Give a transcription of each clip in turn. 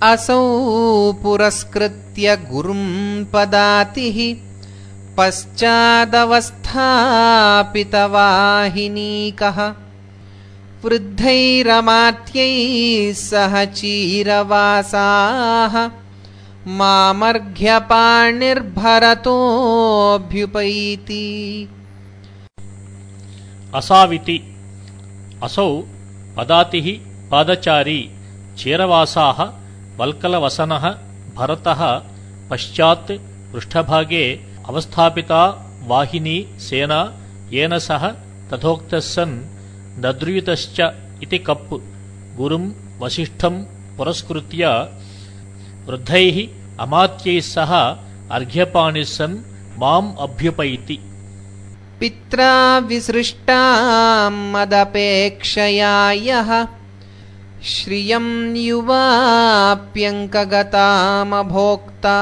असौ पुरस्कृत्य गुरुं पदातिः पश्चादवस्थापितवाहिनीकः वृद्धैरमात्यैः सह चीरवासाः मामर्घ्यपाणिर्भरतोऽभ्युपैति। असाविति असौ पदातिः पादचारी चीरवासाः वल्कलवसनः भरतः पश्चात् पृष्ठभागे अवस्थापिता वाहिनी सेना येन सह तथोक्तः सन् नद्रुयुतश्च इति कप् गुरुं वसिष्ठं पुरस्कृत्य वृद्धैः अमात्यैः सह अर्घ्यपाणिः सन् माम् अभ्युपैति। पित्रा विसृष्टां मदपेक्षया यः श्रियं युवाप्यङ्कगतामभोक्ता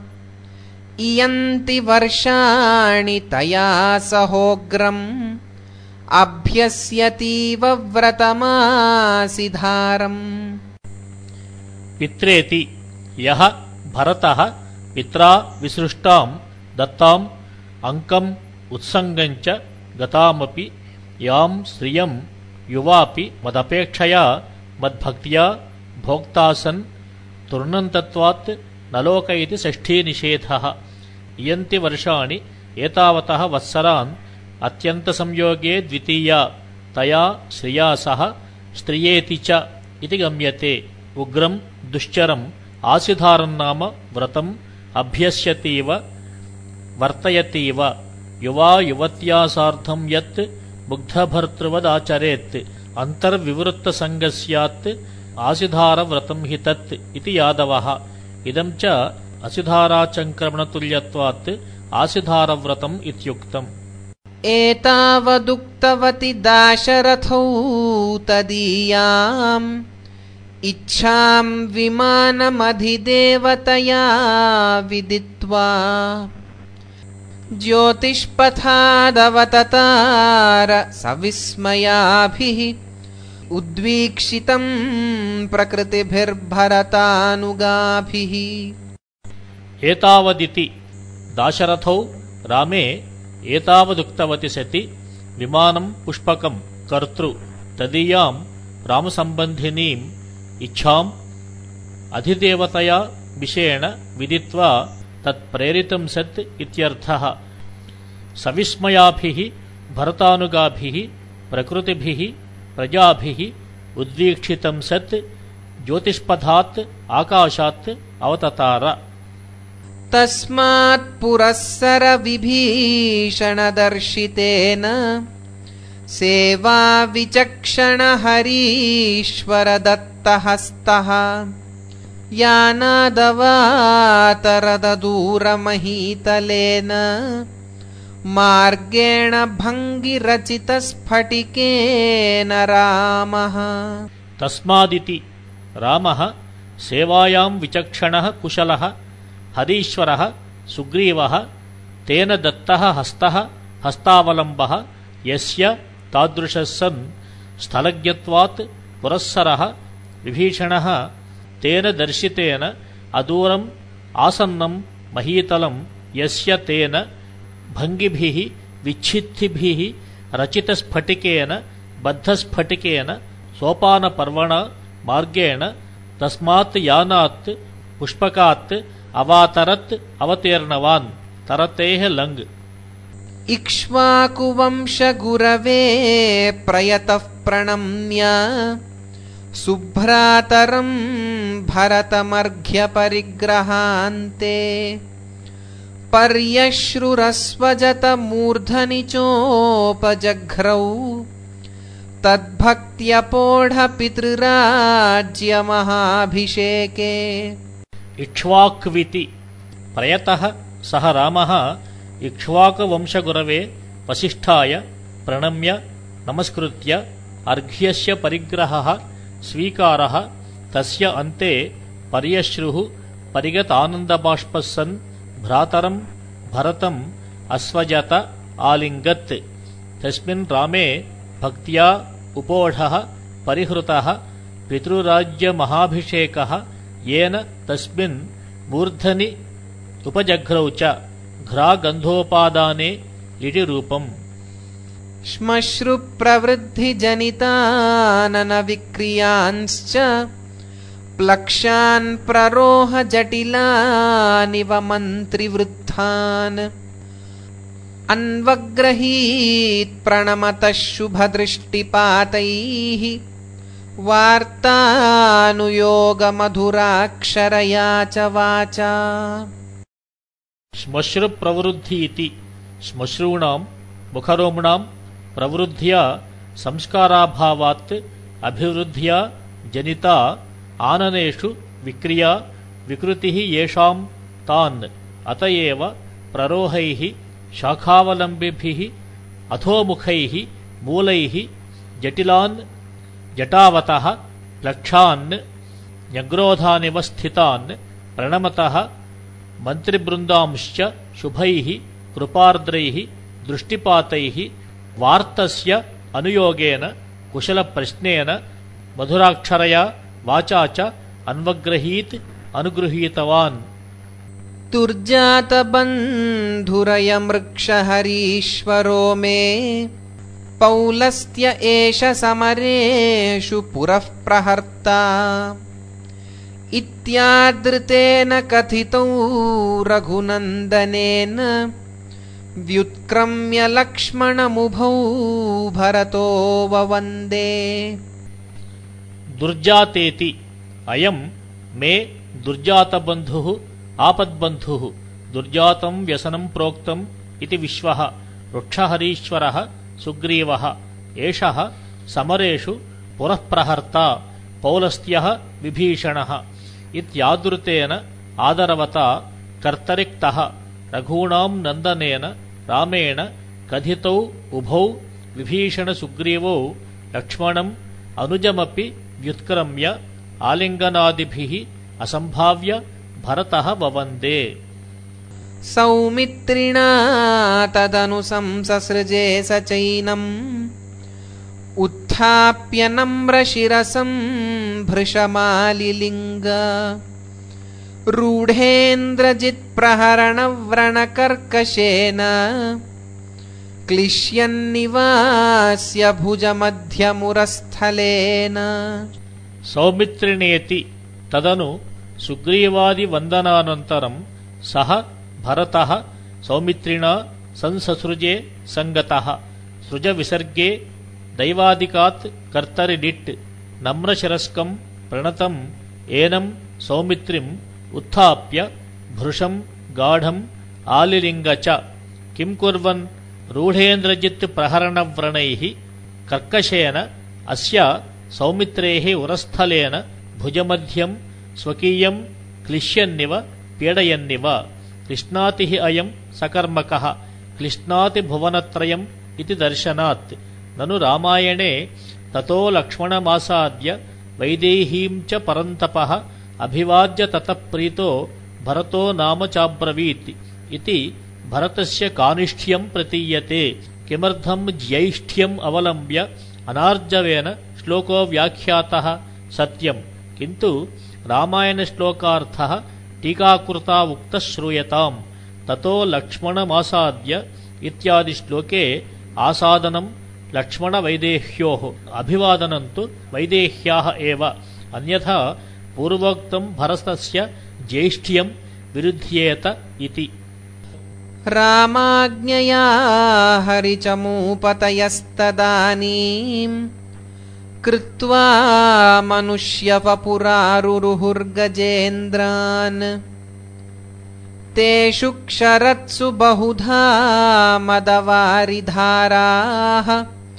इयन्ति वर्षाणि तया सहोग्रम् अभ्यस्यतीव व्रतमासिधारम्। पित्रेति यः भरतः पित्रा विसृष्टां दत्ताम् अंकम् उत्सङ्गञ्च गतामपि यां श्रियं युवापि मदपेक्षया मद्भक्त्या भोक्तासन् तूर्णन्तत्वात् न लोकयति षष्ठीनिषेधः। इयन्ति वर्षाणि एतावतः वत्सरान् अत्यन्तसंयोगे द्वितीया तया श्रिया सह स्त्रियेति च इति गम्यते। उग्रं दुश्चरम् आसिधारन्नाम व्रतम् अभ्यस्यतीव वर्तयतीव युवा युवत्या सार्धं यत् मुग्धभर्तृवदाचरेत् अन्तर्विवृत्तसङ्गस्यात् आसिधारव्रतं हि तत् इति यादवः। इदं च असिधाराचङ्क्रमणतुल्यत्वात् आसिधारव्रतम् इत्युक्तम्। एतावदुक्तवति दाशरथौ तदीयाम् इच्छां विमानमधिदेवतया विदित्वा ज्योतिष्पथादवततार सविस्मयाभिः उद्वीक्षितं प्रकृतिभिर्भरतानुगाभिः। एतावदिति दाशरथौ रामे एतावदुक्तवति सति विमानं पुष्पकं कर्तृ तदीयां रामसम्बन्धिनीम् इच्छाम् अधिदेवतया विषेण विदित्वा तत्प्रेरितं सत् इत्यर्थः। सविस्मयाभिः भरतानुगाभिः प्रकृतिभिः प्रजाभिः उद्वीक्षितं सत् ज्योतिष्पथात् आकाशात् अवततार। तस्मात् पुरस्सर विभीषणदर्शितेन सेवा विचक्षण हरीश्वरदत्तहस्तः यानादवातरदूरमहीतलेन मार्गेण भङ्गिरचितस्फटिकेन रामः। तस्मादिति रामः सेवायां विचक्षणः कुशलः हरीश्वरः सुग्रीवः तेन दत्तः हस्तः हस्तावलम्बः यस्य तादृशः सन् स्थलज्ञत्वात् पुरस्सरः विभीषणः तेन दर्शितेन अदूरम् आसन्नं महीतलं यस्य तेन भङ्गिभिः विच्छित्तिभिः रचितस्फटिकेन बद्धस्फटिकेन सोपानपर्वणा मार्गेण तस्मात् यानात् पुष्पकात् अवातरत् अवतीर्णवान् तरतेः लङ्। इक्ष्वाकुवंशगुरवे प्रयतः प्रणम्य सुभ्रातरं भरतमर्घ्यपरिग्रहान्ते पर्यश्रुरस्वजतमूर्धनि चोपजघ्रौ तद्भक्त्यपोढपितृराज्यमहाभिषेके। इक्ष्वाक्विति प्रयतः सह रामः इक्ष्वाकवंशगुरवे वसिष्ठाय प्रणम्य नमस्कृत्य अर्घ्यस्य परिग्रहः स्वीकारः तस्य अन्ते पर्यश्रुः परिगतानन्दबाष्पः सन् भ्रातरं भरतम् अस्वजत आलिङ्गत्। तस्मिन् रामे भक्त्या उपोढः परिहृतः पितृराज्यमहाभिषेकः येन तस्मिन् मूर्धनि उपजघ्रौ च घ्रागन्धोपादाने लिटि रूपम् श्मश्रुप्रवृद्धिजनिताननविक्रियांश्च प्लक्ष्यान् प्ररोह जटिलानिव मन्त्रिवृद्धान् अन्वग्रहीत् प्रणमतः शुभदृष्टिपातैः वार्तानुयोगमधुराक्षरया च वाचा श्मश्रुप्रवृद्धि इति श्मश्रूणां मुखरोम्णां प्रवृद्ध्या संस्काराभावात् अभिवृद्ध्या जनिता आननेषु विक्रिया विकृतिः येषां तान् अत एव प्ररोहैः शाखावलम्बिभिः अधोमुखैः मूलैः जटिलान् जटावतः प्लक्षान् न्यग्रोधानिव स्थितान् प्रणमतः मन्त्रिवृन्दांश्च शुभैः कृपार्द्रैः दृष्टिपातैः वार्तस्य अनुयोगेन कुशलप्रश्नेन मधुराक्षरया वाचा च अन्वग्रहीत् अनुगृहीतवान् दुर्जातबन्धुरयमृक्षहरीश्वरो मे पौलस्त्य एष समरेषु पुरः प्रहर्ता इत्यादृतेन कथितौ रघुनन्दनेन व्युत्क्रम्य लक्ष्मणमुभौ भरतो ववन्दे दुर्जातेति अयम् मे दुर्जातबन्धुः आपद्बन्धुः दुर्जातं व्यसनं प्रोक्तम् इति विश्वः वृक्षहरीश्वरः सुग्रीवः एषः समरेषु पुरः प्रहर्ता पौलस्त्यः विभीषणः इत्यादृतेन आदरवता कर्तरिक्तः रघूणां नन्दनेन रामेण कथितौ उभौ विभीषणसुग्रीवौ लक्ष्मणम् अनुजमपि व्युत्क्रम्य आलिङ्गनादिभिः असम्भाव्य भरतः ववन्दे सौमित्रिणा तदनु संससृजे स चैनम् उत्थाप्य नम्रशिरसं भृशमालिलिङ्ग रूढेन्द्रजित्प्रहरणव्रणकर्कशेन क्लिश्यन्निवास्य भुजमध्यमुरस्थलेन सौमित्रिणेति तदनु सुग्रीवादिवन्दनानन्तरं सः भरतः सौमित्रिणा संससृजे सङ्गतः सृजविसर्गे दैवादिकात् कर्तरिडिट् नम्रशिरस्कं प्रणतम् एनं सौमित्रिम् उत्थाप्य भृशं गाढम् आलिलिङ्ग च किं कुर्वन् रूढेन्द्रजित् प्रहरणव्रणैः कर्कशेन अस्य सौमित्रेः उरस्थलेन भुजमध्यं स्वकीयं क्लिश्यन्निव पीडयन्निव क्लिश्नातिः अयं सकर्मकः क्लिश्नाति भुवनत्रयम् इति दर्शनात् ननु रामायणे ततो लक्ष्मणमासाद्य वैदेहीं च परन्तपः अभिवाद्य ततः प्रीतो भरतो नाम चाब्रवीत् इति भरतस्य कानिष्ठ्यं प्रतीयते किमर्थं ज्यैष्ठ्यम् अवलम्ब्य अनार्जवेन श्लोको व्याख्यातः सत्यं किन्तु रामायणश्लोकार्थः टीकाकृता उक्तः श्रूयताम् ततो लक्ष्मणमासाद्य इत्यादि श्लोके आसादनं लक्ष्मणवैदेह्योः अभिवादनं तु वैदेह्याः एव अन्यथा पूर्वोक्तं भरतस्य ज्यैष्ठ्यं विरुध्येत इति रामाज्ञया हरिचमूपतयस्तदानीं कृत्वा मनुष्यवपुरारुरुहुर्गजेन्द्रान् तेषु क्षरत्सु बहुधा मदवारिधाराः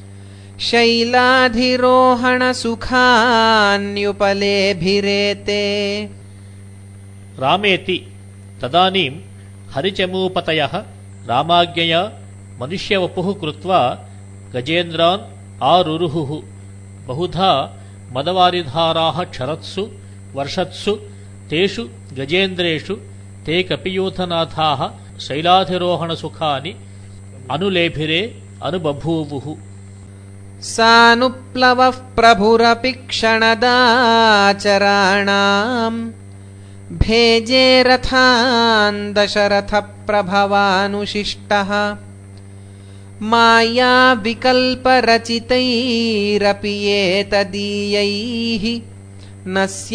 शैलाधिरोहणसुखान्युपलेभिरेते रामेति तदानीं हरिचमूपतयः रामाज्ञया मनुष्यवपुः कृत्वा गजेन्द्रान् आरुरुहुः बहुधा मदवारिधाराः क्षरत्सु वर्षत्सु तेषु गजेन्द्रेषु ते कपियूथनाथाः शैलाधिरोहणसुखानि अनुलेभिरे अनुबभूवुः सानुप्लवः प्रभुरपि क्षणदाचराणाम् भेजे रथान् दशरथप्रभवानुशिष्टः माया विकल्परचितैरपि एतदीयैः न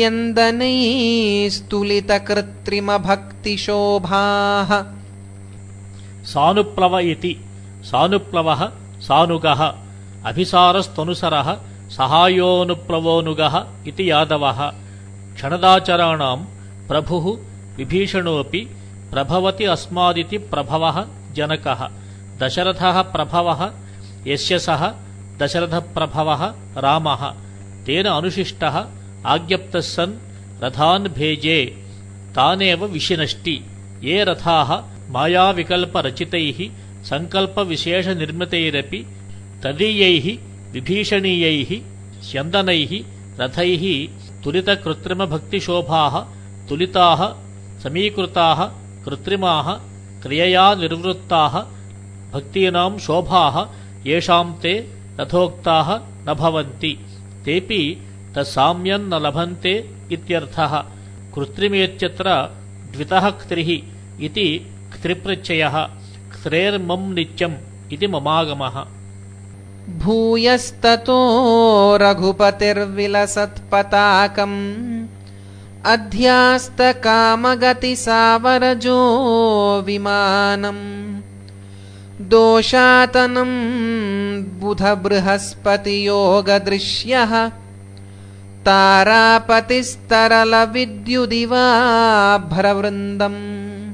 स्यन्दनैस्तुलितकृत्रिमभक्तिशोभाः सानुप्लव इति सानुप्लवः सानुगः अभिसारस्तनुसरः सहायोऽनुप्लवोऽनुगः इति यादवः क्षणदाचराणां प्रभुः विभीषणोऽपि प्रभवति अस्मादिति प्रभवः जनकः दशरथः प्रभवः यस्य सः दशरथप्रभवः रामः तेन अनुशिष्टः आज्ञप्तः सन् रथान् भेजे तानेव विशिनष्टि ये रथाः मायाविकल्परचितैः सङ्कल्पविशेषनिर्मितैरपि तदीयैः विभीषणीयैः स्यन्दनैः रथैः तुलितकृत्रिमभक्तिशोभाः तुलिताः समीकृताः कृत्रिमाः क्रियया निर्वृत्ताः भक्तीनां शोभाः येषां ते तथोक्ताः न भवन्ति तेऽपि तत्साम्यं न लभन्ते इत्यर्थः कृत्रिमेत्यत्र द्वितः क्त्रिः इति क्त्रिप्रत्ययः क्त्रेर्मं नित्यम् इति ममागमः भूयस्ततो रघुपतिर्विलसत्पताकम् अध्यास्तकामगतिसावरजो विमानम् दोषातनं बुधबृहस्पतियोगदृश्यः तारापतिस्तरलविद्युदिवाभ्रवृन्दम्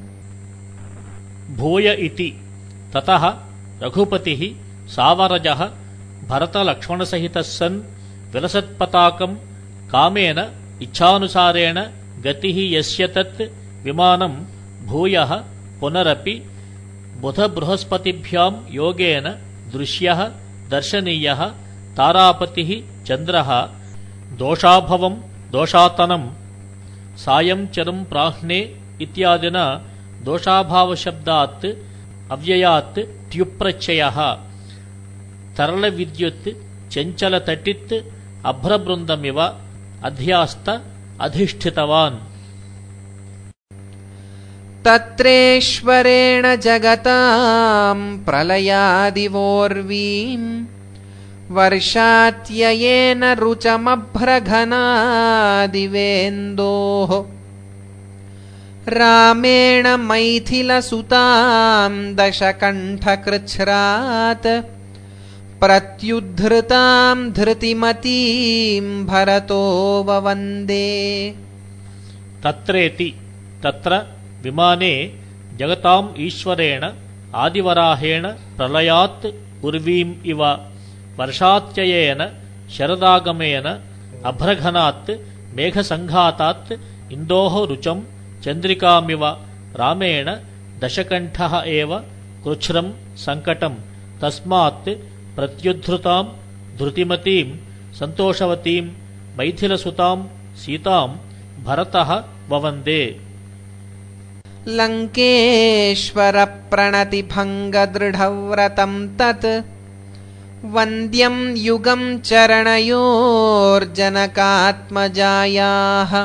भूय इति ततः रघुपतिः सावरजः भरतलक्ष्मणसहितः सन् विलसत्पताकं कामेन इच्छानुसारेण गतिः यस्य तत् विमानं भूयः पुनरपि बुधबृहस्पतिभ्यां योगेन दृश्यः दर्शनीयः तारापतिः चन्द्रः दोषाभवं दोषातनं सायं चरं प्राह्ने इत्यादिना दोषाभावशब्दात् अव्ययात् ट्युप्रत्ययः तरलविद्युत् चञ्चलतटित् अभ्रवृन्दमिव अध्यास्त अधिष्ठितवान् तत्रेश्वरेण जगतां प्रलयादिवोर्वीं वर्षात्ययेन रुचमभ्रघनादिवेन्दोः रामेण मैथिलसुतां दशकण्ठकृच्छ्रात् प्रत्युद्धृतां धृतिमतीं भरतो ववन्दे तत्रेति तत्र विमाने जगताम् ईश्वरेण आदिवराहेण प्रलयात् उर्वीम् इव वर्षात्ययेन शरदागमेन अभ्रघनात् मेघसङ्घातात् इन्दोः रुचं चन्द्रिकामिव रामेण दशकण्ठः एव कृच्छ्रं सङ्कटं तस्मात् प्रत्युद्धृतां धृतिमतीं सन्तोषवतीं मैथिलसुतां सीतां भरतः ववन्दे लङ्केश्वरप्रणतिभङ्गदृढव्रतं तत् वन्द्यं युगं चरणयोर्जनकात्मजायाः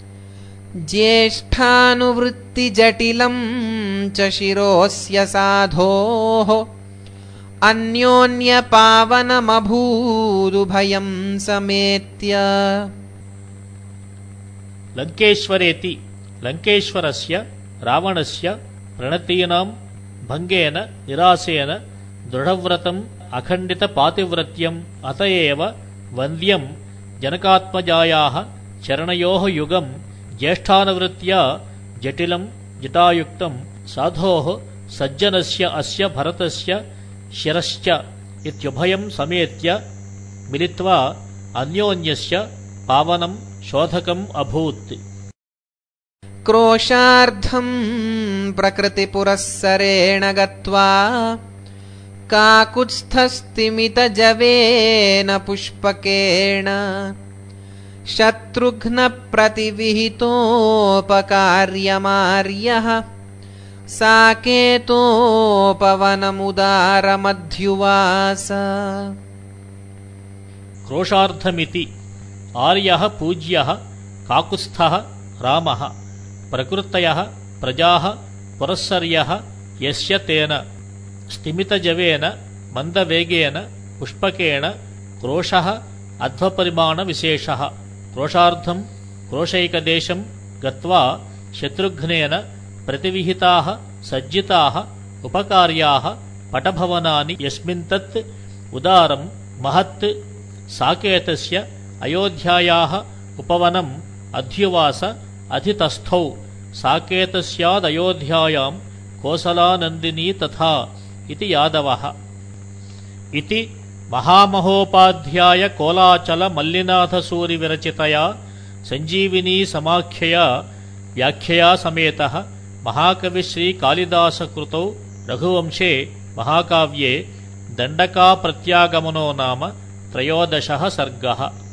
ज्येष्ठानुवृत्तिजटिलं च शिरोस्य साधोः अन्योन्यपावनमभूदुभयं समेत्य लङ्केश्वरेति लङ्केश्वरस्य रावणस्य प्रणतीनां भङ्गेन निरासेन दृढव्रतम् अखण्डितपातिव्रत्यम् अत एव वन्द्यं जनकात्मजायाः चरणयोः युगं ज्येष्ठानुवृत्त्या जटिलं जटायुक्तं साधोः सज्जनस्य अस्य भरतस्य शिरश्च इत्युभयं समेत्य मिलित्वा अन्योन्यस्य पावनं शोधकम् अभूत् क्रोशार्धं प्रकृतिपुरःसरेण गत्वा काकुत्स्थस्तिमितजवेन पुष्पकेण शत्रुघ्नप्रतिविहितोपकार्यमार्यः साकेतोपवनमुदारमध्युवास क्रोशार्धमिति आर्यः पूज्यः काकुत्स्थः रामः ప్రకృతయః ప్రజాః పురస్సర్యః యస్య తేన స్థిమితజవేన మందవేగేన పుష్పకేణ క్రోశః అధ్వపరిమాణవిశేషः క్రోశార్థం క్రోశైకదేశం గత్వా శత్రుఘ్నేన ప్రతివిహితాः సజ్జితాः ఉపకార్యాः పటభవనాని యస్మిन्तత్ ఉదారం మహత్ సాకేతస్య అయోధ్యాయాः ఉపవనం అధ్యువాస అధితస్థౌ సాకేతస్యాదయోధ్యాయాం కోసలానందినీ తథా ఇతి యాదవః. ఇతి మహామహోపాధ్యాయ కోలాచల మల్లినాథసూరి విరచితయా సంజీవినీ సమాఖ్యయా వ్యాఖ్యయా సమేతః మహాకవిశ్రీ కాళిదాసకృతౌ రఘువంశే మహాకావ్యే దండకా ప్రత్యాగమనో నామ 13 సర్గః.